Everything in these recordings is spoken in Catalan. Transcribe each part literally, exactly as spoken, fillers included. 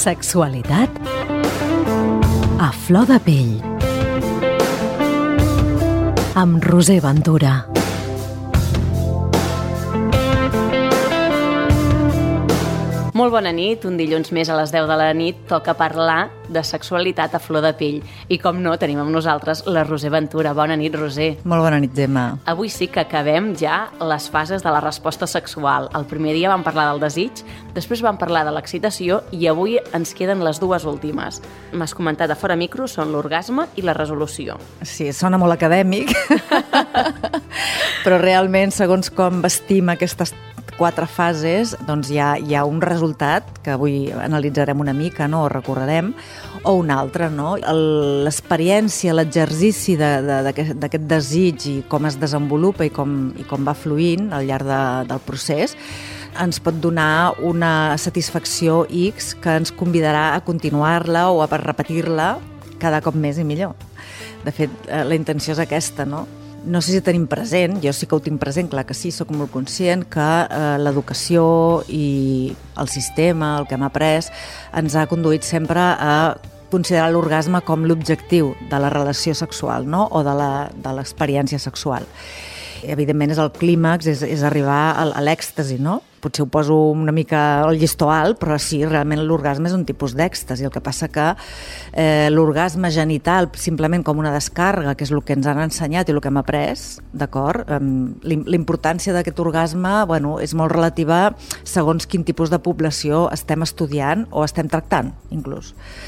Sexualitat a flor de pell amb Roser Ventura. Molt bona nit, un dilluns més a les deu de la nit toca parlar de sexualitat a flor de pell. I com no, tenim amb nosaltres la Roser Ventura. Bona nit, Roser. Molt bona nit, Gemma. Avui sí que acabem ja les fases de la resposta sexual. El primer dia vam parlar del desig, després vam parlar de l'excitació i avui ens queden les dues últimes. M'has comentat de fora micro, són l'orgasme i la resolució. Sí, sona molt acadèmic, però realment, segons com vestim aquestes quatre fases, doncs hi ha, hi ha un resultat que avui analitzarem una mica, no? O recorrerem, o un altre, no? El, l'experiència, l'exercici de, de, d'aquest, d'aquest desig i com es desenvolupa i com, i com va fluint al llarg de, del procés ens pot donar una satisfacció X que ens convidarà a continuar-la o a repetir-la cada cop més i millor. De fet, la intenció és aquesta, no? No sé si tenim present, jo sí que ho tinc present, clar que sí, sóc molt conscient que eh, l'educació i el sistema, el que hem après, ens ha conduït sempre a considerar l'orgasme com l'objectiu de la relació sexual, no? O de la, de l'experiència sexual. Evidentment és el clímax, és, és arribar a, a l'èxtasi, no? Potser ho poso una mica al llistó alt, però sí, realment l'orgasme és un tipus d'èxtasi. El que passa que eh, l'orgasme genital, simplement com una descàrrega, que és el que ens han ensenyat i el que hem après, d'acord? Eh, l'importància d'aquest orgasme, bueno, és molt relativa segons quin tipus de població estem estudiant o estem tractant, inclús.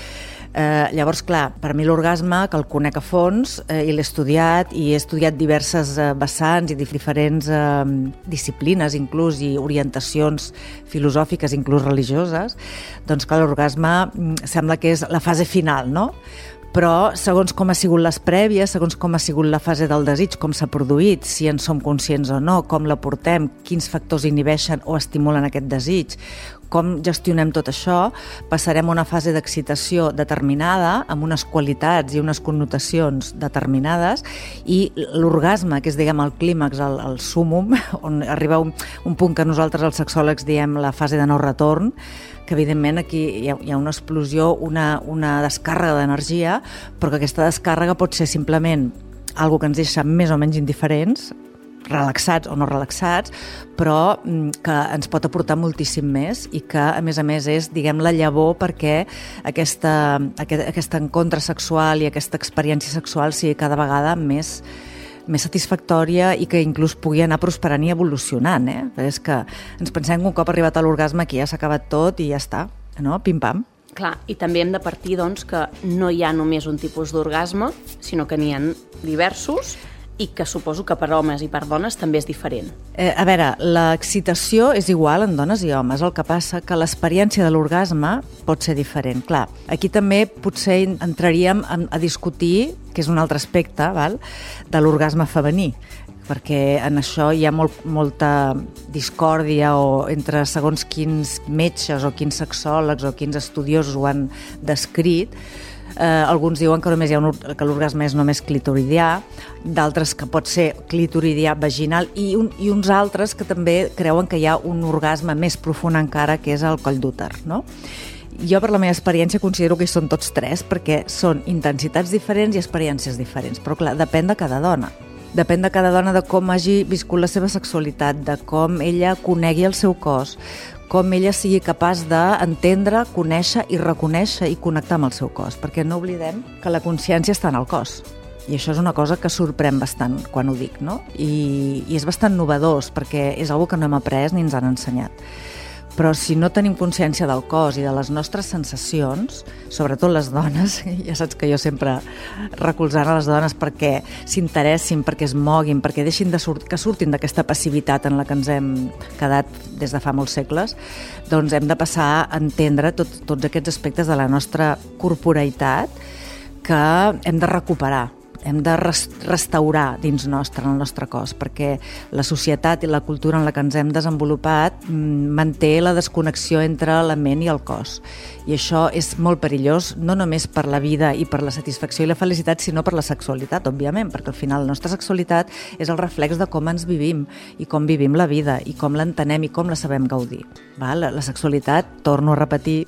Eh, llavors, clar, per mi l'orgasme, que el conec a fons eh, i l'he estudiat i he estudiat diverses eh, vessants i diferents eh, disciplines inclús i orientacions filosòfiques, inclús religioses, doncs que l'orgasme sembla que és la fase final, no? Però segons com ha sigut les prèvies, segons com ha sigut la fase del desig, com s'ha produït, si en som conscients o no, com la portem, quins factors inhibeixen o estimulen aquest desig, com gestionem tot això, passarem a una fase d'excitació determinada, amb unes qualitats i unes connotacions determinades, i l'orgasme, que és, diguem, el clímax, el, el súmum, on arriba un, un punt que nosaltres els sexòlegs diem la fase de no retorn, que evidentment aquí hi ha, hi ha una explosió, una, una descàrrega d'energia, però que aquesta descàrrega pot ser simplement algo que ens deixa més o menys indiferents, relaxats o no relaxats, però que ens pot aportar moltíssim més i que, a més a més, és, diguem, la llavor perquè aquesta, aquest, aquest encontre sexual i aquesta experiència sexual sigui cada vegada més més satisfactòria i que inclús pugui anar prosperant i evolucionant, eh? Perquè és que ens pensem que un cop arribat a l'orgasme aquí ja s'ha acabat tot i ja està, no? Pim-pam. Clar, i també hem de partir, doncs, que no hi ha només un tipus d'orgasme, sinó que n'hi ha diversos i que suposo que per homes i per dones també és diferent. Eh, a veure, l'excitació és igual en dones i homes, el que passa que l'experiència de l'orgasme pot ser diferent. Clar, aquí també potser entraríem a, a discutir, que és un altre aspecte, val? De l'orgasme femení, perquè en això hi ha molt, molta discòrdia o entre segons quins metges o quins sexòlegs o quins estudiosos ho han descrit. Eh, alguns diuen que només hi ha un, que l'orgasme és només clitoridià, d'altres que pot ser clitoridià vaginal i, un, i uns altres que també creuen que hi ha un orgasme més profund encara, que és el coll d'úter, no? Jo, per la meva experiència, considero que hi són tots tres perquè són intensitats diferents i experiències diferents, però clar, depèn de cada dona. Depèn de cada dona de com hagi viscut la seva sexualitat, de com ella conegui el seu cos, com ella sigui capaç d'entendre, conèixer i reconèixer i connectar amb el seu cos, perquè no oblidem que la consciència està en el cos. I això és una cosa que sorprèn bastant quan ho dic, no? I, i és bastant novedós, perquè és una cosa que no hem après ni ens han ensenyat. Però si no tenim consciència del cos i de les nostres sensacions, sobretot les dones, ja saps que jo sempre recolzant a les dones perquè s'interessin, perquè es moguin, perquè deixin de sur- que surtin d'aquesta passivitat en la que ens hem quedat des de fa molts segles, doncs hem de passar a entendre tot, tots aquests aspectes de la nostra corporeïtat que hem de recuperar. hem de res restaurar dins nostre, en el nostre cos, perquè la societat i la cultura en la que ens hem desenvolupat manté la desconnexió entre la ment i el cos. I això és molt perillós, no només per la vida i per la satisfacció i la felicitat, sinó per la sexualitat, òbviament, perquè al final la nostra sexualitat és el reflex de com ens vivim i com vivim la vida i com l'entenem i com la sabem gaudir. Val? La, la sexualitat, torno a repetir,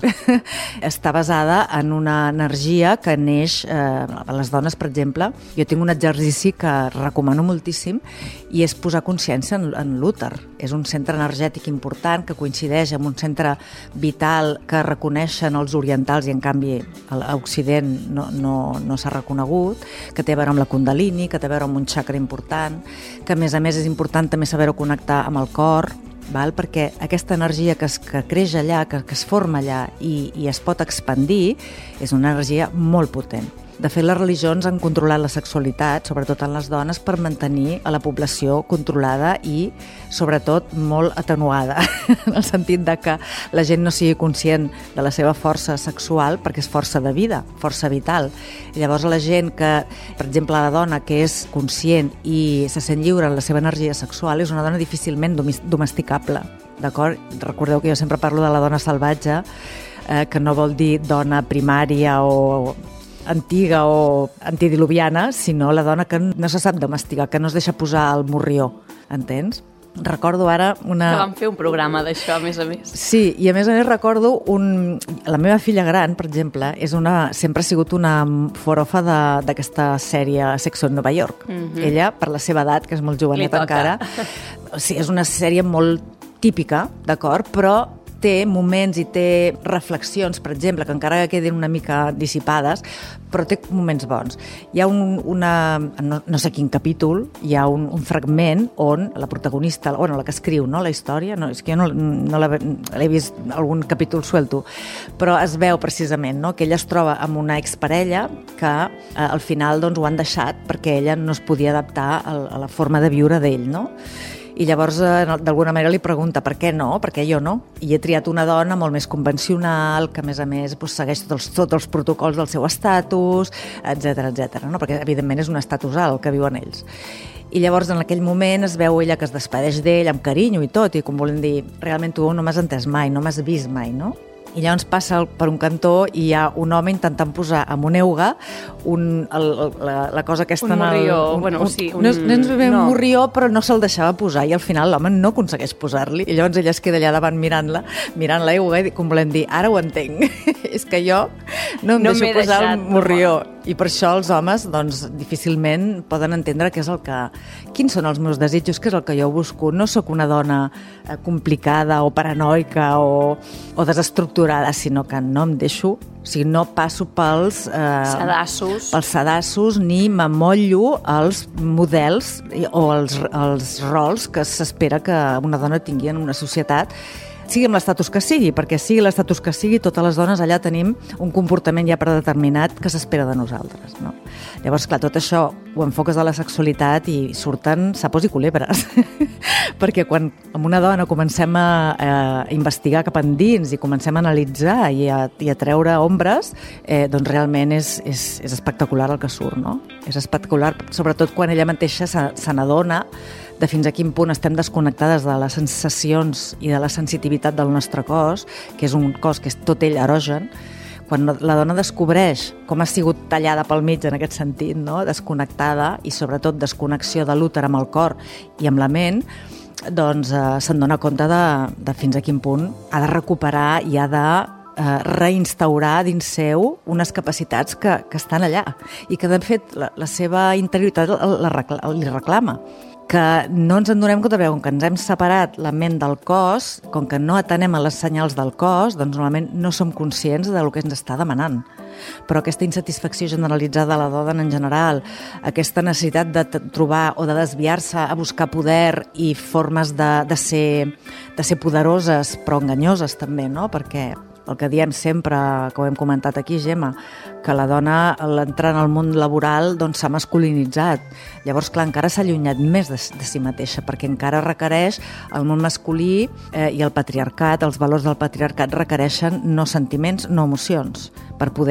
està basada en una energia que neix eh, a les dones, per exemple. Jo tinc un exercici que recomano moltíssim i és posar consciència en, en l'úter. És un centre energètic important que coincideix amb un centre vital que reconeixen els orientals i en canvi a Occident no, no, no s'ha reconegut, que té a veure amb la Kundalini, que té a veure amb un chakra important, que a més a més és important també saber-ho connectar amb el cor, val? Perquè aquesta energia que es, que creix allà, que, que es forma allà i, i es pot expandir, és una energia molt potent. De fet, les religions han controlat la sexualitat, sobretot en les dones, per mantenir a la població controlada i, sobretot, molt atenuada, en el sentit de que la gent no sigui conscient de la seva força sexual, perquè és força de vida, força vital. I llavors la gent que, per exemple, la dona que és conscient i se sent lliure en la seva energia sexual, és una dona difícilment domesticable. D'acord? Recordeu que jo sempre parlo de la dona salvatge, eh, que no vol dir dona primària o antiga o antidiluviana, sinó la dona que no se sap domesticar, que no es deixa posar al morrió, entens? Recordo ara una... Que vam fer un programa d'això, a més a més. Sí, i a més a més recordo un... La meva filla gran, per exemple, és una... sempre ha sigut una forofa d'aquesta sèrie Sexo en Nova York. Mm-hmm. Ella, per la seva edat, que és molt joveneta encara, o sigui, és una sèrie molt típica, d'acord, però té moments i té reflexions, per exemple, que encara queden una mica dissipades, però té moments bons. Hi ha un, una, no, no sé quin capítol, hi ha un, un fragment on la protagonista, bueno, la que escriu, no, la història, no, és que jo no, no l'he vist algun capítol suelto, però es veu precisament, no, que ella es troba amb una exparella que eh, al final doncs, ho han deixat perquè ella no es podia adaptar a, a la forma de viure d'ell, no? I llavors, d'alguna manera, li pregunta per què no, per què jo no? I he triat una dona molt més convencional, que a més a més doncs, segueix tots els, tots els protocols del seu estatus, etcètera, etcètera, no? Perquè evidentment és un estatus alt que viuen ells. I llavors en aquell moment es veu ella que es despedeix d'ell amb carinyo i tot, i com volem dir, realment tu no m'has entès mai, no m'has vist mai, no? I llavors passa per un cantó i hi ha un home intentant posar amb un euga un, el, la, la cosa aquesta... Un morrió, el, un, bueno, un, sí. Un, no és, no és ben no. morrió, però no se'l deixava posar i al final l'home no aconsegueix posar-li. I llavors ella es queda allà davant mirant-la, mirant l'euga i com volem dir, ara ho entenc. És que jo no em no deixo posar deixat, el morrió. No. I per això els homes doncs, difícilment poden entendre què és el que... Quins són els meus desitjos, què és el que jo busco. No sóc una dona eh, complicada o paranoica o, o desestructurada, sinó que no em deixo, o sigui, no passo pels... Eh, sedassos. Pels sedassos, ni m'amollo als models o als, als rols que s'espera que una dona tingui en una societat, sigui amb l'estatus que sigui, perquè sigui l'estatus que sigui, totes les dones allà tenim un comportament ja predeterminat que s'espera de nosaltres, no? Llavors, clar, tot això ho enfoques a la sexualitat i surten sapos i culebres. Perquè quan amb una dona comencem a, a investigar cap endins i comencem a analitzar i a, i a treure ombres, eh, doncs realment és, és, és espectacular el que surt, no? És espectacular, sobretot quan ella mateixa se, se n'adona de fins a quin punt estem desconnectades de les sensacions i de la sensitivitat del nostre cos, que és un cos que és tot ell erogen. Quan la dona descobreix com ha sigut tallada pel mig en aquest sentit, no? Desconnectada i sobretot desconnexió de l'úter amb el cor i amb la ment, doncs eh, se'n dona compte de, de fins a quin punt ha de recuperar i ha de eh, reinstaurar dins seu unes capacitats que, que estan allà i que de fet la, la seva interioritat la, la, li reclama. Que no ens en donem compte, perquè com que ens hem separat la ment del cos, com que no atenem a les senyals del cos, doncs normalment no som conscients del que ens està demanant. Però aquesta insatisfacció generalitzada de la dona en general, aquesta necessitat de trobar o de desviar-se a buscar poder i formes de, de, ser, de ser poderoses, però enganyoses també, no? Perquè el que diem sempre, que ho hem comentat aquí, Gemma, que la dona, a l'entrar en el món laboral, doncs s'ha masculinitzat. Llavors, clar, encara s'ha allunyat més de, de si mateixa, perquè encara requereix el món masculí eh, i el patriarcat, els valors del patriarcat requereixen no sentiments, no emocions, per poder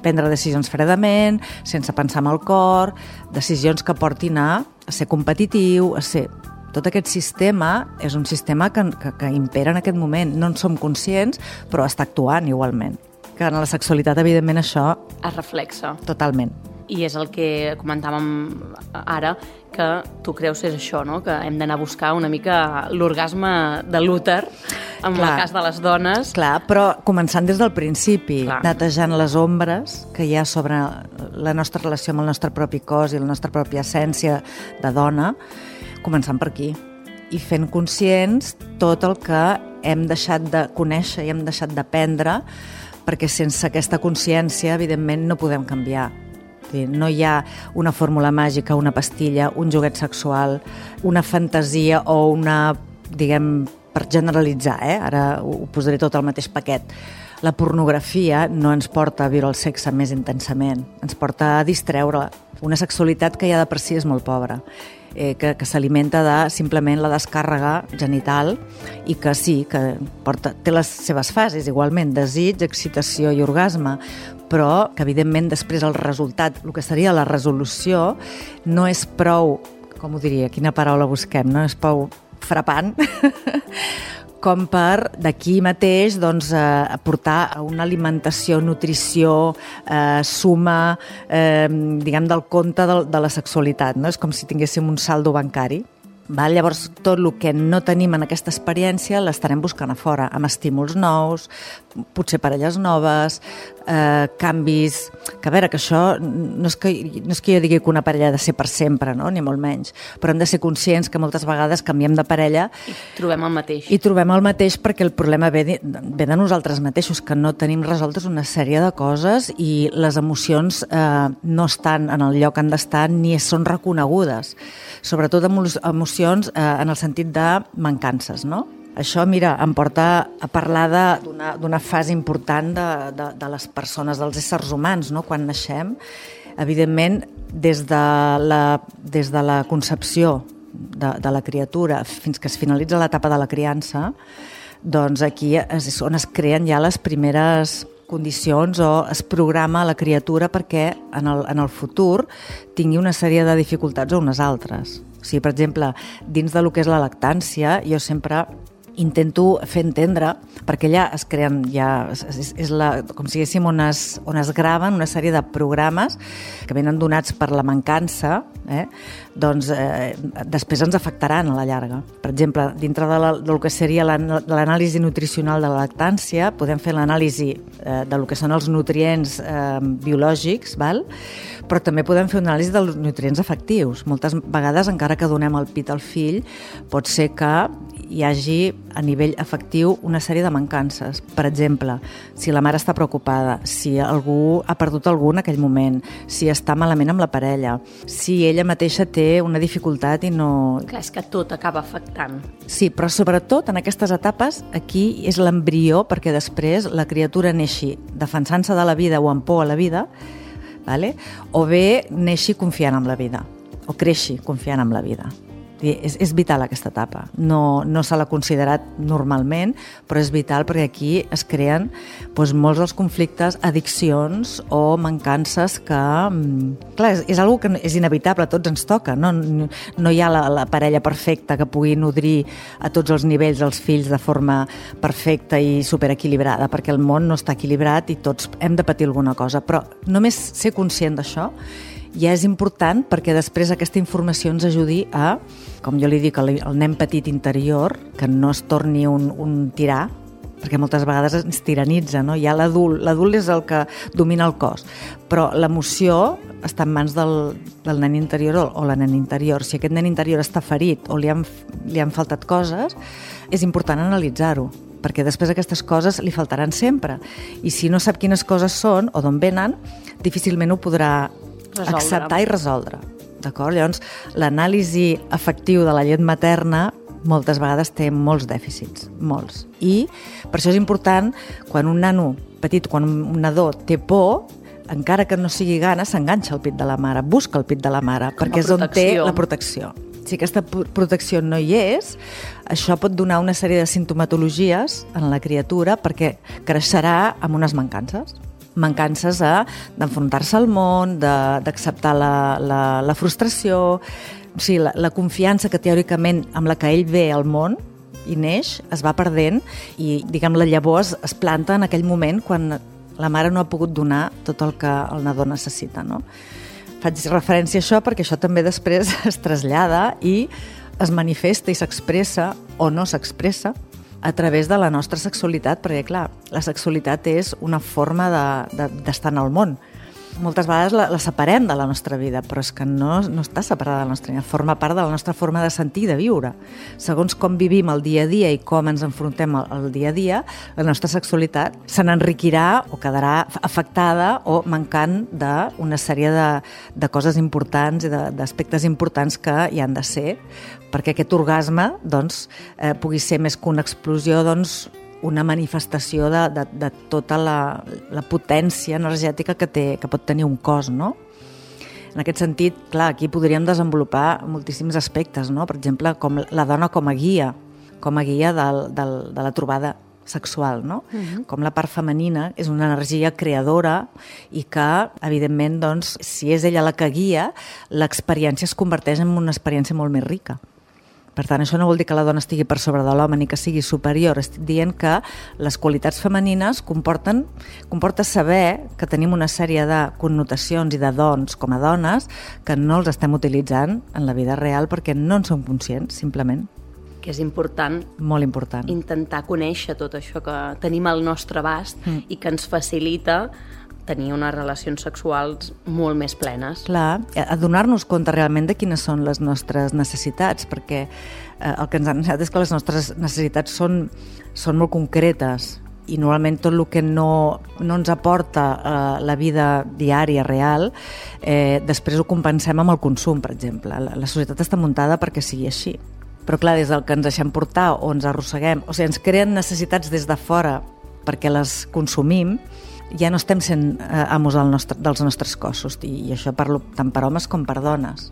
prendre decisions fredament, sense pensar amb el cor, decisions que portin a, a ser competitiu, a ser... Tot aquest sistema és un sistema que, que, que impera en aquest moment. No en som conscients, però està actuant igualment. Que en la sexualitat, evidentment, això... Es reflexa. Totalment. I és el que comentàvem ara, que tu creus és això, no? Que hem d'anar a buscar una mica l'orgasme de l'úter, en el cas de les dones. Clar, però començant des del principi, Clar. netejant les ombres que hi ha sobre la nostra relació amb el nostre propi cos i la nostra pròpia essència de dona, començant per aquí, i fent conscients tot el que hem deixat de conèixer i hem deixat d'aprendre, perquè sense aquesta consciència, evidentment, no podem canviar. No hi ha una fórmula màgica, una pastilla, un joguet sexual, una fantasia o una, diguem, per generalitzar, eh? Ara ho posaré tot al mateix paquet. La pornografia no ens porta a viure el sexe més intensament, ens porta a distreure. Una sexualitat que ja de per si és molt pobra, eh, que, que s'alimenta de simplement la descàrrega genital i que sí, que porta, té les seves fases igualment, desig, excitació i orgasme, però que evidentment després el resultat, el que seria la resolució, no és prou, com ho diria, quina paraula busquem, no és prou frapant, com per d'aquí mateix doncs, eh, aportar a una alimentació, nutrició, eh, suma, eh, diguem, del compte de, de la sexualitat. No? És com si tinguéssim un saldo bancari. Val? Llavors, tot el que no tenim en aquesta experiència l'estarem buscant a fora, amb estímuls nous, potser parelles noves, eh, canvis... Que a veure, que això no és que, no és que jo digui que una parella ha de ser per sempre, no? Ni molt menys, però hem de ser conscients que moltes vegades canviem de parella i trobem el mateix. I trobem el mateix perquè el problema ve de, ve de nosaltres mateixos, que no tenim resoltes una sèrie de coses i les emocions eh, no estan en el lloc que han d'estar ni són reconegudes. Sobretot emocions eh, en el sentit de mancances, no? Això, mira, em porta a parlar d'una d'una fase important de, de, de les persones, dels éssers humans, no? Quan naixem, evidentment, des de la, des de la concepció de, de la criatura fins que es finalitza l'etapa de la criança, doncs aquí és on es creen ja les primeres condicions o es programa la criatura perquè en el, en el futur tingui una sèrie de dificultats o unes altres. O sigui, per exemple, dins de lo que és la lactància, jo sempre intento fer entendre, perquè allà es creen, ja, és, és la, com si diguéssim, on es, on es graven una sèrie de programes que venen donats per la mancança, eh? Doncs eh, després ens afectaran a la llarga. Per exemple, dintre de la, del que seria l'anàlisi nutricional de la lactància, podem fer l'anàlisi eh, del que són els nutrients eh, biològics, val? Però també podem fer una anàlisi dels nutrients afectius. Moltes vegades, encara que donem el pit al fill, pot ser que hi hagi a nivell afectiu una sèrie de mancances. Per exemple, si la mare està preocupada, si algú ha perdut algú en aquell moment, si està malament amb la parella, si ella mateixa té una dificultat i no... Clar, és que tot acaba afectant. Sí, però sobretot en aquestes etapes aquí és l'embrió perquè després la criatura neixi defensant-se de la vida o amb por a la vida, vale? O bé neixi confiant en la vida, o creixi confiant en la vida. És, és vital aquesta etapa. No, no se l'ha considerat normalment, però és vital perquè aquí es creen doncs, molts dels conflictes, addiccions o mancances que... Clar, és, és una que és inevitable, a tots ens toca. No, no hi ha la, la parella perfecta que pugui nodrir a tots els nivells els fills de forma perfecta i superequilibrada, perquè el món no està equilibrat i tots hem de patir alguna cosa. Però només ser conscient d'això ja és important perquè després aquesta informació ens ajudi a, com jo li dic, el nen petit interior, que no es torni un, un tirà, perquè moltes vegades ens tiranitza, no? Hi ha l'adult, l'adult és el que domina el cos, però l'emoció està en mans del, del nen interior o, o la nen interior. Si aquest nen interior està ferit o li han, li han faltat coses, és important analitzar-ho, perquè després aquestes coses li faltaran sempre. I si no sap quines coses són o d'on venen, difícilment ho podrà resoldre. Acceptar i resoldre. D'acord? Llavors, l'anàlisi afectiu de la llet materna moltes vegades té molts dèficits, molts. I per això és important, quan un nano petit, quan un nadó té por, encara que no sigui gana, s'enganxa al pit de la mare, busca el pit de la mare, com perquè és on té la protecció. Si aquesta protecció no hi és, això pot donar una sèrie de sintomatologies en la criatura perquè creixerà amb unes mancances. mancances a d'enfrontar-se al món, de, d'acceptar la, la, la frustració, o sigui, la, la confiança que teòricament amb la que ell ve al món i neix es va perdent i, diguem, la llavor es, es planta en aquell moment quan la mare no ha pogut donar tot el que el nadó necessita, no? Faig referència a això perquè això també després es trasllada i es manifesta i s'expressa o no s'expressa a través de la nostra sexualitat, perquè, clar, la sexualitat és una forma de, de, d'estar en el món. Moltes vegades la, la separem de la nostra vida, però és que no, no està separada de la nostra vida, forma part de la nostra forma de sentir i de viure. Segons com vivim el dia a dia i com ens enfrontem al, al dia a dia, la nostra sexualitat se n'enriquirà o quedarà afectada o mancant d'una sèrie de, de coses importants i de, d'aspectes importants que hi han de ser perquè aquest orgasme doncs, eh, pugui ser més que una explosió, doncs, una manifestació de, de, de tota la, la potència energètica que, té, que pot tenir un cos, no? En aquest sentit, clar, aquí podríem desenvolupar moltíssims aspectes, no? Per exemple, com la dona com a guia, com a guia del, del, de la trobada sexual, no? Uh-huh. Com la part femenina és una energia creadora i que, evidentment, doncs, si és ella la que guia, l'experiència es converteix en una experiència molt més rica. Per tant, això no vol dir que la dona estigui per sobre de l'home ni que sigui superior. Estic dient que les qualitats femenines comporten, comporta saber que tenim una sèrie de connotacions i de dons com a dones que no els estem utilitzant en la vida real perquè no en som conscients, simplement. Que és important, molt important, intentar conèixer tot això que tenim al nostre abast mm. i que ens facilita tenir unes relacions sexuals molt més plenes. Clar, adonar-nos compte realment de quines són les nostres necessitats, perquè eh, el que ens han ensenyat és que les nostres necessitats són, són molt concretes i normalment tot el que no, no ens aporta eh, la vida diària real, eh, després ho compensem amb el consum, per exemple. La, la societat està muntada perquè sigui així. Però clar, des del que ens deixem portar o ens arrosseguem, o sigui, ens creen necessitats des de fora perquè les consumim, ja no estem sent eh, amos del nostre, dels nostres cossos, i, i això parlo tant per homes com per dones.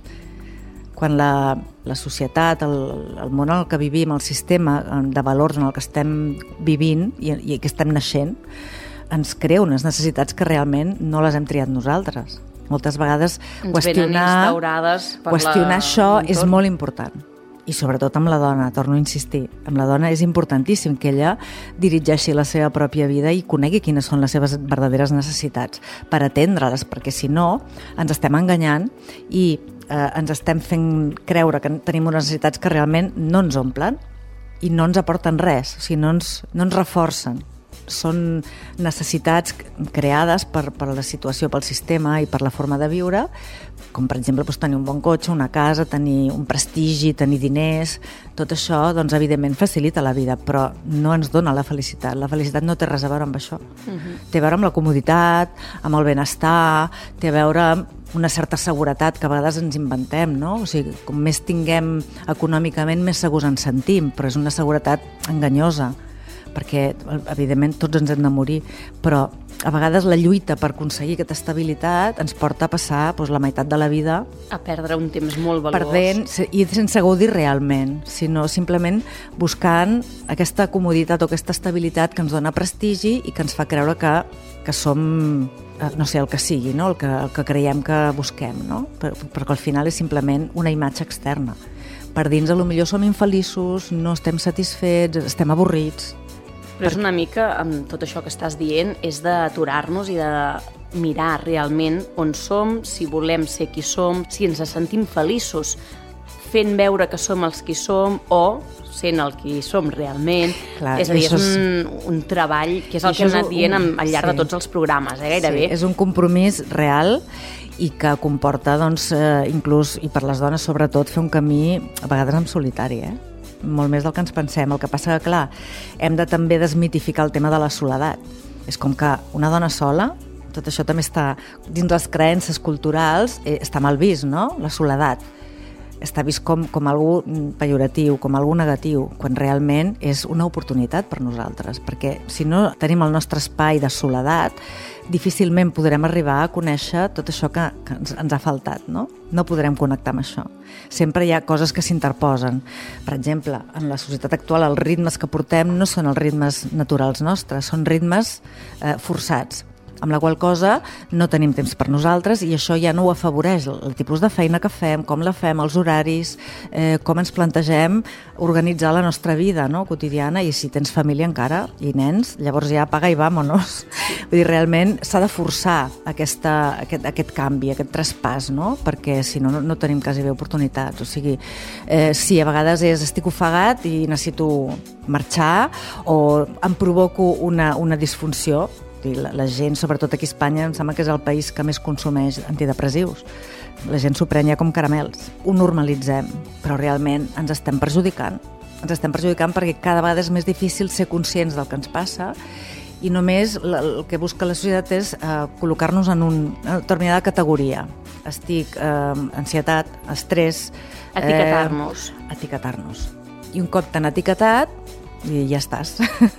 Quan la, la societat, el, el món en el que vivim, el sistema de valors en el que estem vivint i, i que estem naixent, ens crea unes necessitats que realment no les hem triat nosaltres. Moltes vegades ens qüestionar, qüestionar la... això és molt important. I sobretot amb la dona, torno a insistir, amb la dona és importantíssim que ella dirigeixi la seva pròpia vida i conegui quines són les seves verdaderes necessitats per atendre-les, perquè si no ens estem enganyant i eh, ens estem fent creure que tenim unes necessitats que realment no ens omplen i no ens aporten res, o sigui, no ens, no ens reforcen. Són necessitats creades per, per la situació, pel sistema i per la forma de viure, com per exemple doncs, tenir un bon cotxe, una casa, tenir un prestigi, tenir diners. Tot això, doncs, evidentment, facilita la vida, però no ens dona la felicitat. La felicitat no té res a veure amb això. Uh-huh. Té a veure amb la comoditat, amb el benestar, té a veure amb una certa seguretat que a vegades ens inventem, no? O sigui, com més tinguem econòmicament, més segurs ens sentim, però és una seguretat enganyosa, perquè, evidentment, tots ens hem de morir, però a vegades la lluita per aconseguir aquesta estabilitat ens porta a passar doncs, la meitat de la vida a perdre un temps molt valuós. Perdent, i sense gaudir realment, sinó simplement buscant aquesta comoditat o aquesta estabilitat que ens dona prestigi i que ens fa creure que, que som, no sé, el que sigui, no? el, que, el que creiem que busquem, no? Però, però al final és simplement una imatge externa. Per dins, potser som infeliços, no estem satisfets, estem avorrits. Però és una mica, amb tot això que estàs dient, és d'aturar-nos i de mirar realment on som, si volem ser qui som, si ens sentim feliços fent veure que som els qui som o sent el qui som realment. Clar, és a dir, és un, un treball que és el que hem anat dient un, al llarg sí. de tots els programes, eh, gairebé. Sí, és un compromís real i que comporta, doncs, eh, inclús, i per les dones sobretot, fer un camí a vegades en solitari, eh? Molt més del que ens pensem. El que passa que, clar, hem de també desmitificar el tema de la soledat. És com que una dona sola, tot això també està dins les creences culturals, eh, està mal vist, no? La soledat. Està vist com, com algú pejoratiu, com algú negatiu, quan realment és una oportunitat per nosaltres, perquè si no tenim el nostre espai de soledat, difícilment podrem arribar a conèixer tot això que, que ens, ens ha faltat, no? No podrem connectar amb això. Sempre hi ha coses que s'interposen. Per exemple, en la societat actual els ritmes que portem no són els ritmes naturals nostres, són ritmes eh, forçats. amb la qual cosa no tenim temps per nosaltres i això ja no ho afavoreix el tipus de feina que fem, com la fem, els horaris, eh, com ens plantegem organitzar la nostra vida, no?, quotidiana, i si tens família encara i nens, llavors ja apaga i vámonos. Vull dir, realment s'ha de forçar aquesta, aquest, aquest canvi, aquest traspàs, no?, perquè si no, no tenim quasi bé oportunitats. O sigui, eh, sí, a vegades és estic ofegat i necessito marxar o em provoco una, una disfunció. La, la gent, sobretot aquí a Espanya, em sembla que és el país que més consumeix antidepressius. La gent s'ho pren ja com caramels. Ho normalitzem, però realment ens estem perjudicant. Ens estem perjudicant perquè cada vegada és més difícil ser conscients del que ens passa i només el que busca la societat és eh, col·locar-nos en una determinada categoria. Estic eh, ansietat, estrès... Etiquetar-nos. Eh, etiquetar-nos. I un cop t'han etiquetat, i ja estàs.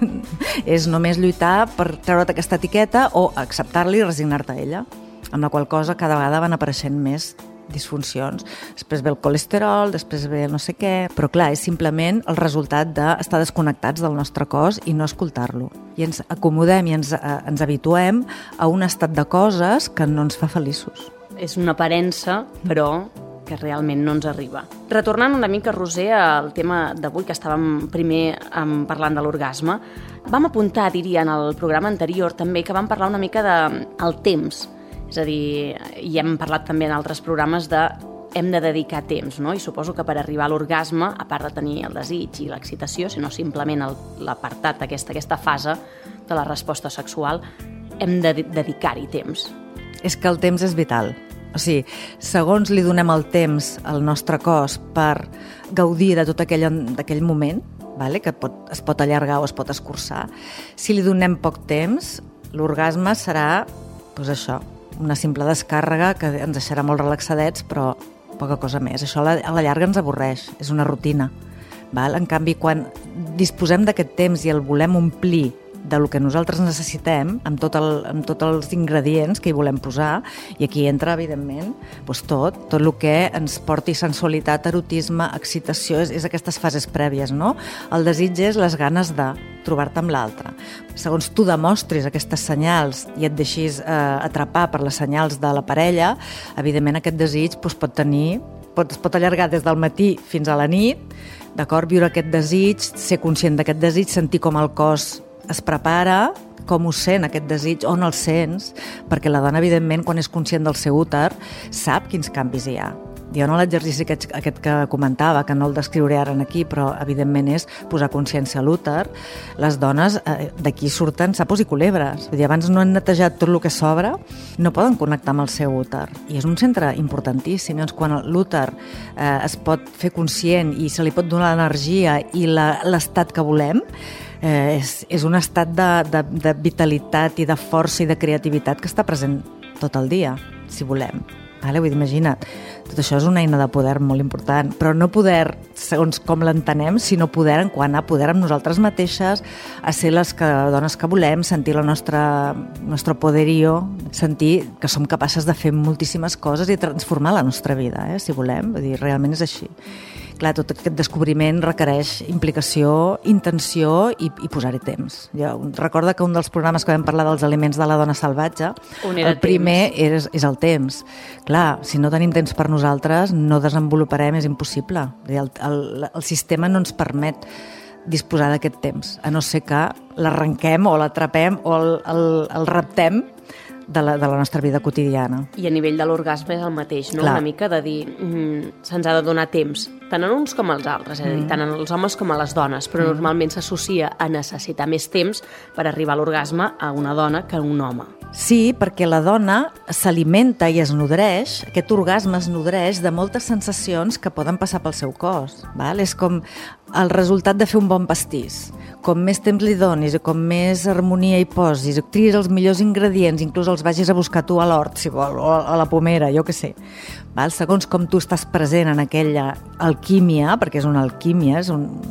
És només lluitar per treure't aquesta etiqueta o acceptar-la i resignar-te a ella, amb la qual cosa cada vegada van apareixent més disfuncions. Després ve el colesterol, després ve el no sé què, però clar, és simplement el resultat d'estar desconnectats del nostre cos i no escoltar-lo. I ens acomodem i ens, eh, ens habituem a un estat de coses que no ens fa feliços. És una aparença, però que realment no ens arriba. Retornant una mica, Roser, al tema d'avui, que estàvem primer um, parlant de l'orgasme, vam apuntar, diria, en el programa anterior també, que vam parlar una mica del de, temps. És a dir, i hem parlat també en altres programes de hem de dedicar temps, no? I suposo que per arribar a l'orgasme, a part de tenir el desig i l'excitació, sinó simplement l'apartat d'aquesta aquesta fase de la resposta sexual, hem de dedicar-hi temps. És que el temps és vital. O sigui, segons li donem el temps al nostre cos per gaudir de tot aquell, d'aquell moment, vale? Que pot, es pot allargar o es pot escurçar, si li donem poc temps, l'orgasme serà, doncs això, una simple descàrrega que ens deixarà molt relaxadets, però poca cosa més. Això a la llarga ens avorreix, és una rutina. Val? En canvi, quan disposem d'aquest temps i el volem omplir del que nosaltres necessitem, amb, tot el, amb tots els ingredients que hi volem posar, i aquí entra, evidentment, doncs tot, tot el que ens porti sensualitat, erotisme, excitació, és, és aquestes fases prèvies, no? El desig és les ganes de trobar-te amb l'altre. Segons tu demostris aquestes senyals i et deixis eh, atrapar per les senyals de la parella, evidentment aquest desig doncs, pot tenir, pot, es pot allargar des del matí fins a la nit, d'acord? Viure aquest desig, ser conscient d'aquest desig, sentir com el cos es prepara, com ho sent aquest desig, on el sents, perquè la dona, evidentment, quan és conscient del seu úter, sap quins canvis hi ha. Jo no l'exercici aquest, aquest que comentava, que no el descriuré ara aquí, però evidentment és posar consciència a l'úter. Les dones eh, d'aquí surten sapos i culebres. Vull dir, abans no han netejat tot el que s'obre, no poden connectar amb el seu úter. I és un centre importantíssim. Llavors, quan l'úter eh, es pot fer conscient i se li pot donar l'energia i la, l'estat que volem, Eh, és, és un estat de, de, de vitalitat i de força i de creativitat que està present tot el dia, si volem. Vale? Vull dir, imagina't, tot això és una eina de poder molt important, però no poder segons com l'entenem, sinó poder en quant a poder amb nosaltres mateixes, a ser les que, dones que volem, sentir la nostra, nostre poderio, sentir que som capaces de fer moltíssimes coses i transformar la nostra vida, eh, si volem. Vull dir, realment és així. Clar, tot aquest descobriment requereix implicació, intenció i, i posar-hi temps. Jo recordo que un dels programes que vam parlar dels aliments de la dona salvatge, el primer és, és el temps. Clar, si no tenim temps per nosaltres, no desenvoluparem, és impossible. El, el, el sistema no ens permet disposar d'aquest temps, a no ser que l'arrenquem o l'atrapem o el, el, el raptem de la, de la nostra vida quotidiana. I a nivell de l'orgasme és el mateix, no? Clar. Una mica de dir, mm, se'ns ha de donar temps, tant en uns com als altres, és a dir, mm. tant en els homes com a les dones, però mm. normalment s'associa a necessitar més temps per arribar a l'orgasme a una dona que a un home. Sí, perquè la dona s'alimenta i es nodreix, aquest orgasme es nodreix de moltes sensacions que poden passar pel seu cos. Val? És com el resultat de fer un bon pastís. Com més temps li donis i com més harmonia hi posis, triïs els millors ingredients, inclús els vagis a buscar tu a l'hort, si vol, o a la pomera, jo què sé. Val? Segons com tu estàs present en aquella alquímia, perquè és una alquímia, és un,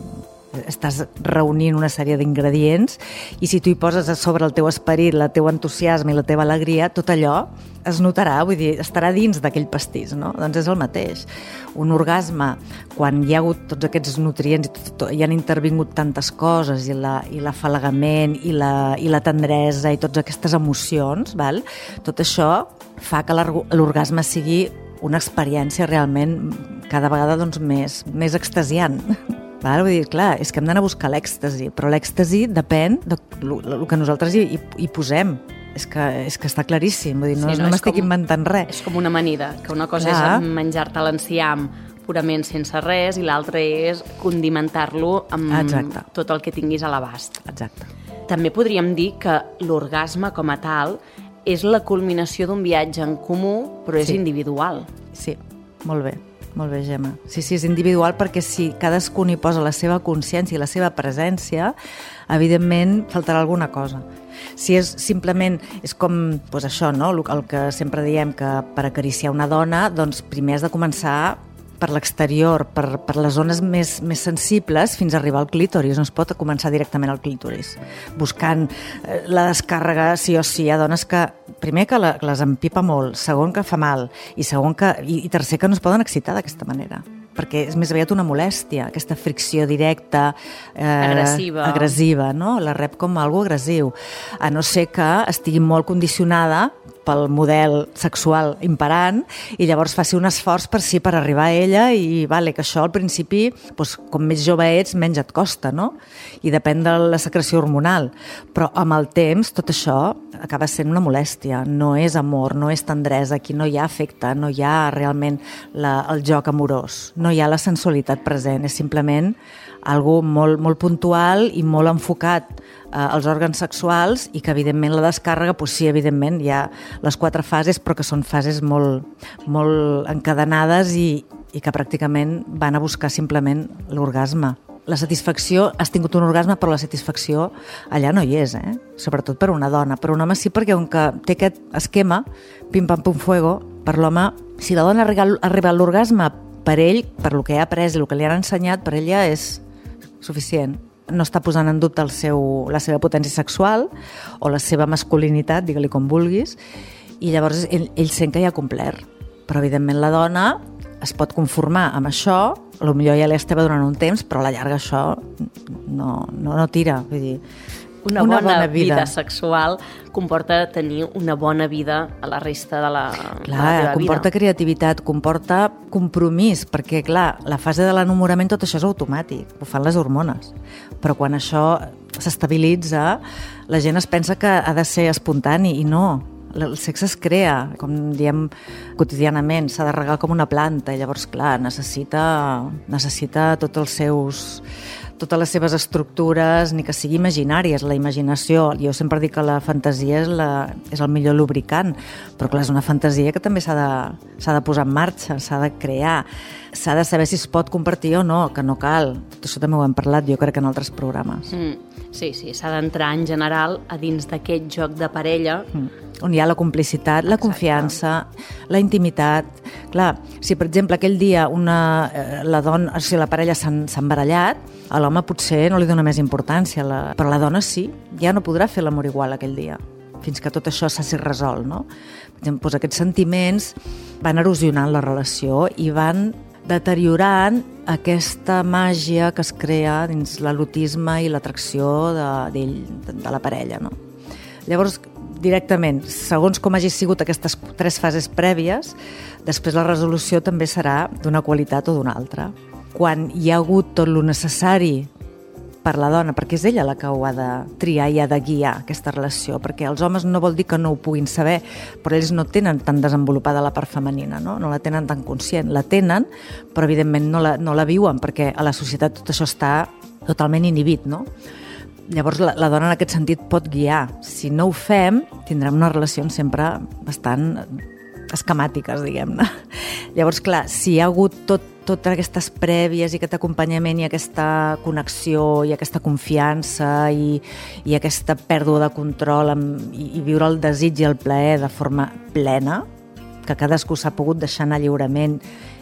estàs reunint una sèrie d'ingredients i si tu hi poses a sobre el teu esperit, el teu entusiasme i la teva alegria, tot allò es notarà, vull dir, estarà dins d'aquell pastís, no? Doncs és el mateix. Un orgasme, quan hi ha hagut tots aquests nutrients i, tot, tot, hi han intervingut tantes coses i, la, i l'afalagament i la, i la tendresa i totes aquestes emocions, val? Tot això fa que l'orgasme sigui una experiència realment cada vegada doncs, més, més extasiant. Val? Vull dir, clar, és que hem d'anar a buscar l'èxtasi, però l'èxtasi depèn del que nosaltres hi, hi, hi posem. És que, és que està claríssim, vull dir, no, sí, no, no m'estic com, inventant res. És com una amanida, que una cosa clar. És menjar-te l'enciam purament sense res i l'altra és condimentar-lo amb Exacte. Tot el que tinguis a l'abast. Exacte. També podríem dir que l'orgasme com a tal és la culminació d'un viatge en comú, però és sí. individual. Sí, molt bé. Molt bé, Gemma. Sí, sí, és individual perquè si cadascun hi posa la seva consciència i la seva presència, evidentment faltarà alguna cosa. Si és simplement, és com doncs això, no? El que sempre diem que per acariciar una dona, doncs primer has de començar per l'exterior, per, per les zones més, més sensibles fins a arribar al clítoris. No es pot començar directament al clítoris. Buscant eh, la descàrrega, sí o sí. Hi ha dones que, primer, que, la, que les empipa molt, segon, que fa mal, i segon que, i, i tercer, que no es poden excitar d'aquesta manera. Perquè és més aviat una molèstia, aquesta fricció directa, eh, agressiva, agressiva, no? La rep com algo agressiu. A no ser que estigui molt condicionada pel model sexual imperant i llavors faci un esforç per sí, per arribar a ella i vale, que això al principi, doncs, com més jove ets, menys et costa, no? I depèn de la secreció hormonal. Però amb el temps tot això acaba sent una molèstia. No és amor, no és tendresa, aquí no hi ha afecte, no hi ha realment la, el joc amorós, no hi ha la sensualitat present, és simplement algo molt, molt puntual i molt enfocat eh, als òrgans sexuals i que evidentment la descàrrega, doncs sí, evidentment hi ha les quatre fases, però que són fases molt, molt encadenades i, i que pràcticament van a buscar simplement l'orgasme. La satisfacció, has tingut un orgasme, però la satisfacció allà no hi és, eh? Sobretot per una dona. Per un home sí, perquè com que té aquest esquema, pim pam pum fuego, per l'home, si la dona arriba, arriba a l'orgasme per ell, per lo que ha après i el que li han ensenyat, per ell ja és suficient. No està posant en dubte el seu, la seva potència sexual o la seva masculinitat, digue-li com vulguis, i llavors ell, ell sent que ja ha complert. Però evidentment la dona es pot conformar amb això, potser ja li estava durant un temps, però a la llarga això no, no, no tira. Vull dir, una, una bona, bona vida. vida sexual comporta tenir una bona vida a la resta de la, clar, de la teva comporta vida. Creativitat, comporta compromís, perquè, clar, la fase de l'enamorament tot això és automàtic, ho fan les hormones. Però quan això s'estabilitza, la gent es pensa que ha de ser espontani, i no. El sexe es crea, com diem quotidianament, s'ha de regar com una planta, i llavors, clar, necessita, necessita tots els seus... totes les seves estructures, ni que sigui imaginàries, la imaginació. Jo sempre dic que la fantasia és, la, és el millor lubricant, però clar, és una fantasia que també s'ha de, s'ha de posar en marxa, s'ha de crear, s'ha de saber si es pot compartir o no, que no cal. Tot això també ho hem parlat, jo crec, en altres programes. Mm, sí, sí, s'ha d'entrar en general a dins d'aquest joc de parella. Mm. On hi ha la complicitat, la Exacte. Confiança, la intimitat. Clar, si per exemple aquell dia una, la dona, o sigui, la parella s'han, s'han barallat, a l'home potser no li dona més importància, la, però la dona sí, ja no podrà fer l'amor igual aquell dia, fins que tot això s'hagi resolt, no? Per exemple, doncs aquests sentiments van erosionant la relació i van deteriorant aquesta màgia que es crea dins l'erotisme i l'atracció de, de, de la parella, no? Llavors, directament, segons com hagi sigut aquestes tres fases prèvies, després la resolució també serà d'una qualitat o d'una altra. Quan hi ha hagut tot lo necessari per la dona, perquè és ella la que ho ha de triar i ha de guiar aquesta relació, perquè els homes no vol dir que no ho puguin saber, però ells no tenen tan desenvolupada la part femenina, no, no la tenen tan conscient, la tenen, però evidentment no la, no la viuen, perquè a la societat tot això està totalment inhibit, no? Llavors la, la dona en aquest sentit pot guiar. Si no ho fem, tindrem unes relacions sempre bastant esquemàtiques, diguem-ne. Llavors, clar, si hi ha hagut tot, totes aquestes prèvies i aquest acompanyament i aquesta connexió i aquesta confiança i, i aquesta pèrdua de control amb, i, i viure el desig i el plaer de forma plena, que cadascú s'ha pogut deixar anar lliurement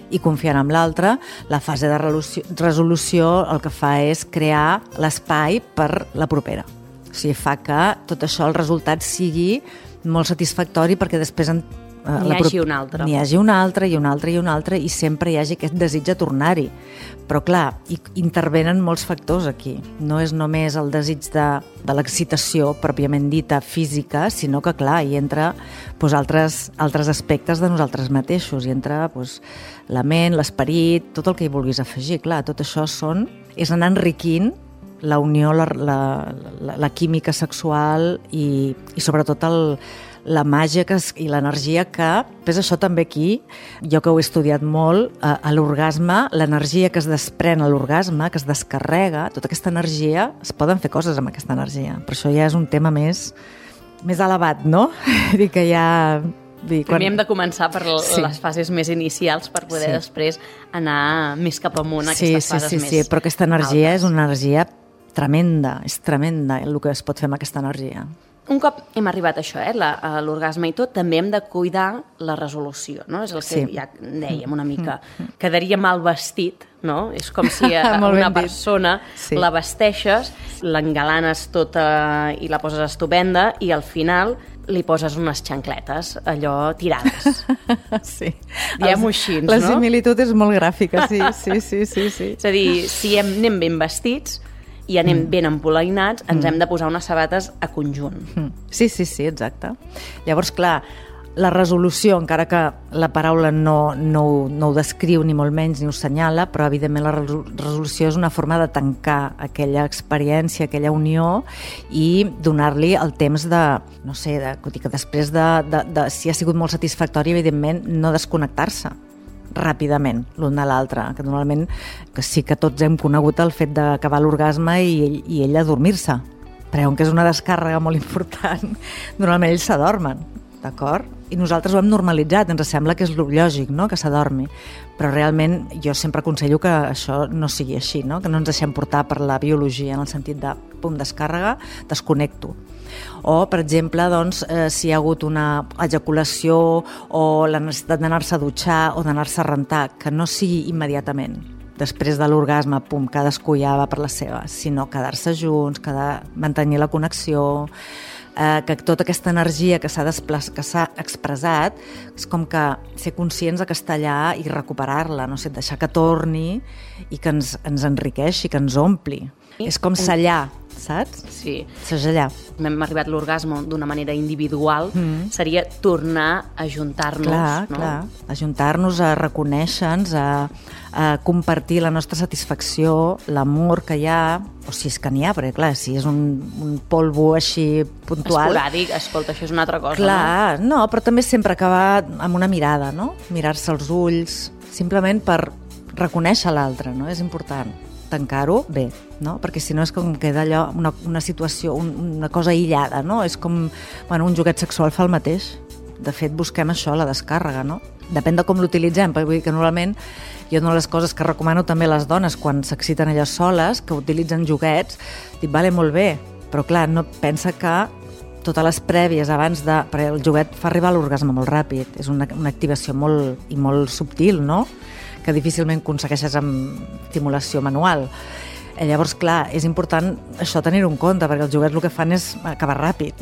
i confiant en l'altre. La fase de resolució el que fa és crear l'espai per la propera. O sigui, fa que tot això, el resultat sigui molt satisfactori perquè després en N'hi hagi un altre. N'hi hagi un altre i un altre i un altre i sempre hi hagi aquest desig de tornar-hi. Però clar, intervenen molts factors aquí. No és només el desig de, de l'excitació pròpiament dita física, sinó que clar, hi entra doncs, altres, altres aspectes de nosaltres mateixos. Hi entra doncs, la ment, l'esperit, tot el que hi vulguis afegir. Clar, tot això són, és anar enriquint la unió, la, la, la, la química sexual i, i sobretot el la màgia que es, i l'energia que, és això també aquí, jo que ho he estudiat molt, a, a l'orgasme, l'energia que es desprèn a l'orgasme, que es descarrega, tota aquesta energia, es poden fer coses amb aquesta energia. Per això ja és un tema més, més elevat, no? Dir que ja... Dir, quan... Primer hem de començar per sí. les fases més inicials per poder sí. després anar més cap amunt a sí, aquestes sí, fases sí, més sí, però aquesta energia altes. És una energia tremenda, és tremenda el que es pot fer amb aquesta energia. Un cop hem arribat a això, eh, la, a l'orgasme i tot, també hem de cuidar la resolució, no? És el que sí. ja dèiem una mica. Quedaria mal vestit, no? És com si a una persona sí. la vesteixes, l'engalanes tota i la poses estupenda i al final li poses unes xancletes, allò tirades. Sí. Diem-ho així, no? La similitud és molt gràfica, sí, sí, sí, sí, sí. És a dir, si hem, anem ben vestits i anem mm. ben empolainats, ens mm. hem de posar unes sabates a conjunt. Mm. Sí, sí, sí, exacte. Llavors, clar, la resolució, encara que la paraula no, no, no ho descriu ni molt menys ni ho senyala, però evidentment la resolució és una forma de tancar aquella experiència, aquella unió i donar-li el temps de, no sé, de, que després de, de, de, si ha sigut molt satisfactori, evidentment, no desconnectar-se ràpidament l'un de l'altre, que normalment que sí que tots hem conegut el fet d'acabar l'orgasme i, i ell adormir-se. Creuen que és una descàrrega molt important. Normalment ells s'adormen, d'acord? I nosaltres ho hem normalitzat, ens sembla que és lògic, no?, que s'adormi. Però realment jo sempre aconsello que això no sigui així, no?, que no ens deixem portar per la biologia en el sentit de, pum, descàrrega, desconnecto. O, per exemple, doncs, eh, si hi ha hagut una ejaculació o la necessitat d'anar-se a dutxar o d'anar-se a rentar, que no sigui immediatament. Després de l'orgasme, pum, cadascú ja va per la seva, sinó quedar-se junts, quedar, mantenir la connexió, eh, que tota aquesta energia que s'ha que s'ha expressat és com que ser conscients que està allà i recuperar-la, no sé, deixar que torni i que ens, ens enriqueixi, que ens ompli. I? És com sellar, saps? Sí. Segellar. Hem arribat a l'orgasme d'una manera individual, mm. seria tornar a ajuntar-nos. Clar, no? clar. Ajuntar-nos, a reconèixer-nos, a, a compartir la nostra satisfacció, l'amor que hi ha, o si és que n'hi ha, perquè clar, si és un, un polvo així puntual... Esporàdic, escolta, això és una altra cosa, clar, no? no, però també sempre acabar amb una mirada, no? Mirar-se els ulls, simplement per reconèixer l'altre, no? És important tancar-ho bé, no? Perquè si no és com queda allò, una, una situació, un, una cosa aïllada, no? És com, bueno, un joguet sexual fa el mateix. De fet, busquem això, la descàrrega, no? Depèn de com l'utilitzem, perquè vull dir que normalment jo una de les coses que recomano també a les dones quan s'exciten elles soles, que utilitzen joguets, dic, vale, molt bé, però clar, no pensa que totes les prèvies abans de... Perquè el joguet fa arribar a l'orgasme molt ràpid, és una, una activació molt i molt subtil, no?, que difícilment aconsegueixes amb estimulació manual. Eh, llavors, clar, és important això tenir-ho en compte, perquè els joguets el que fan és acabar ràpid,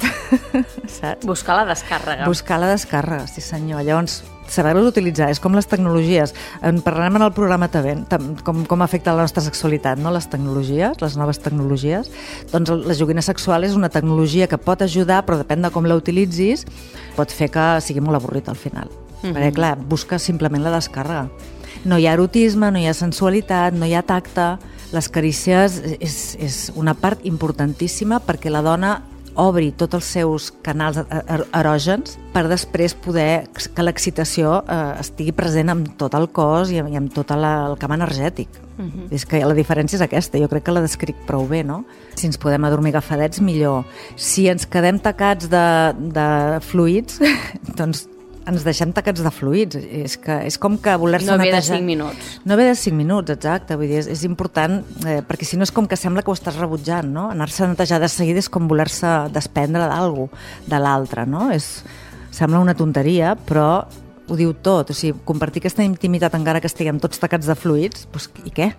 saps? Buscar la descàrrega. Buscar la descàrrega, sí senyor. Llavors, saber-los utilitzar, és com les tecnologies. En parlarem en el programa també, com, com afecta la nostra sexualitat, no? Les tecnologies, les noves tecnologies. Doncs la joguina sexual és una tecnologia que pot ajudar, però depèn de com la utilitzis, pot fer que sigui molt avorrit al final. Mm-hmm. Perquè, clar, busca simplement la descàrrega. No hi ha erotisme, no hi ha sensualitat, no hi ha tacte. Les carícies és, és una part importantíssima perquè la dona obri tots els seus canals er erògens per després poder que l'excitació eh, estigui present amb tot el cos i amb, i amb tot la, el camp energètic. Uh-huh. És que la diferència és aquesta, jo crec que la descric prou bé, no? Si ens podem adormir agafadets, millor. Si ens quedem tacats de, de fluids, doncs ens deixem tacats de fluids. És, que, és com que voler-se netejar... No ve de cinc minuts. No ve de cinc minuts, exacte. Vull dir, és, és important, eh, perquè si no és com que sembla que ho estàs rebutjant, no? Anar-se a netejar de seguida és com voler-se desprendre d'algú, de l'altre, no? És, sembla una tonteria, però ho diu tot. O sigui, compartir aquesta intimitat encara que estiguem tots tacats de fluids, doncs, i què?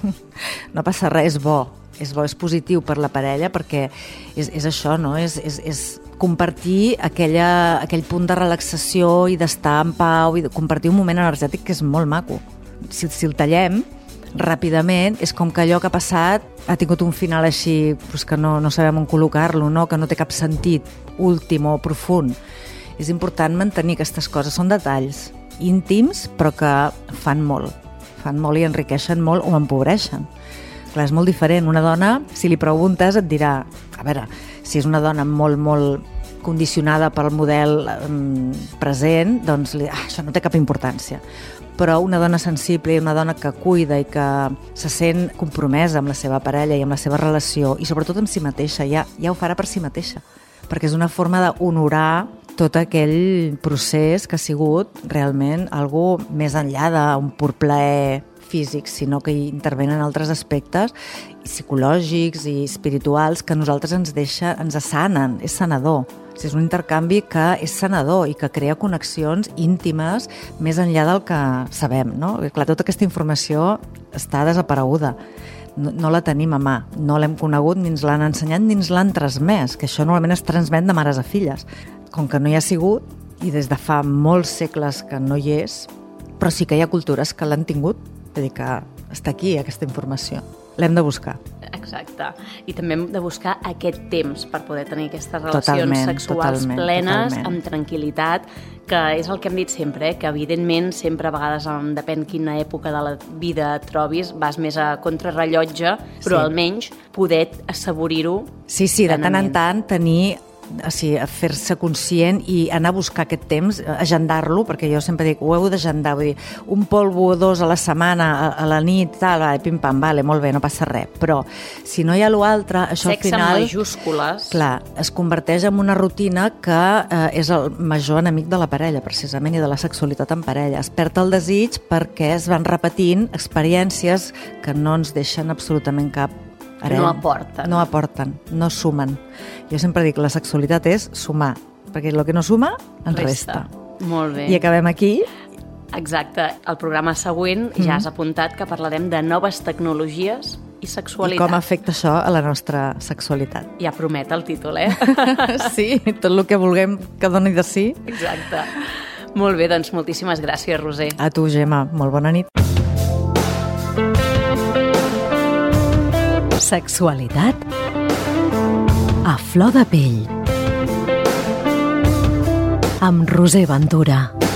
No passa res, és bo. És bo, és positiu per la parella, perquè és, és això, no? És, és, és compartir aquella, aquell punt de relaxació i d'estar en pau i de compartir un moment energètic que és molt maco. Si, si el tallem ràpidament, és com que allò que ha passat ha tingut un final així doncs que no, no sabem on col·locar-lo, no? Que no té cap sentit últim o profund. És important mantenir aquestes coses, són detalls íntims però que fan molt, fan molt i enriqueixen molt o empobreixen. Clar, és molt diferent. Una dona, si li preguntes, et dirà, a veure, si és una dona molt, molt condicionada pel model um, present, doncs li, ah, això no té cap importància. Però una dona sensible i una dona que cuida i que se sent compromesa amb la seva parella i amb la seva relació i sobretot amb si mateixa, ja, ja ho farà per si mateixa, perquè és una forma d'honorar tot aquell procés que ha sigut realment algo més enllà d'un pur plaer físic, sinó que hi intervenen altres aspectes psicològics i espirituals que a nosaltres ens deixa, ens sanen, és sanador. O sigui, és un intercanvi que és sanador i que crea connexions íntimes més enllà del que sabem, no? I, clar, tota aquesta informació està desapareguda. No, no la tenim a mà, no l'hem conegut, ni ens l'han ensenyat, ni ens l'han transmès, que això normalment es transmet de mares a filles. Com que no hi ha sigut, i des de fa molts segles que no hi és, però sí que hi ha cultures que l'han tingut, vull dir que està aquí aquesta informació. L'hem de buscar. Exacte. I també hem de buscar aquest temps per poder tenir aquestes relacions totalment, sexuals totalment, plenes, totalment. amb tranquil·litat, que és el que hem dit sempre, eh? Que evidentment sempre a vegades, depèn quina època de la vida et trobis, vas més a contrarrellotge, però sí. Almenys poder assaborir-ho. Sí, sí, de tant en tant tenir o sigui, fer-se conscient i anar a buscar aquest temps, agendar-lo, perquè jo sempre dic, ho heu d'agendar, vull dir, un polvo o dos a la setmana, a, a la nit, tal, vale, pim-pam, vale, molt bé, no passa res, però si no hi ha l'altre, això Sexe al final... amb majúscules. Clar, es converteix en una rutina que eh, és el major enemic de la parella, precisament, i de la sexualitat en parella. Es perd el desig perquè es van repetint experiències que no ens deixen absolutament cap Arem. No aporten. No aporten, no sumen. Jo sempre dic que la sexualitat és sumar, perquè el que no suma, ens resta. resta. Molt bé. I acabem aquí. Exacte. El programa següent mm. ja has apuntat que parlarem de noves tecnologies i sexualitat. I com afecta això a la nostra sexualitat. Ja promet el títol, eh? Sí, tot el que vulguem que doni de sí. Exacte. Molt bé, doncs moltíssimes gràcies, Roser. A tu, Gemma. Molt bona nit. Sexualitat a flor de pell amb Roser Ventura.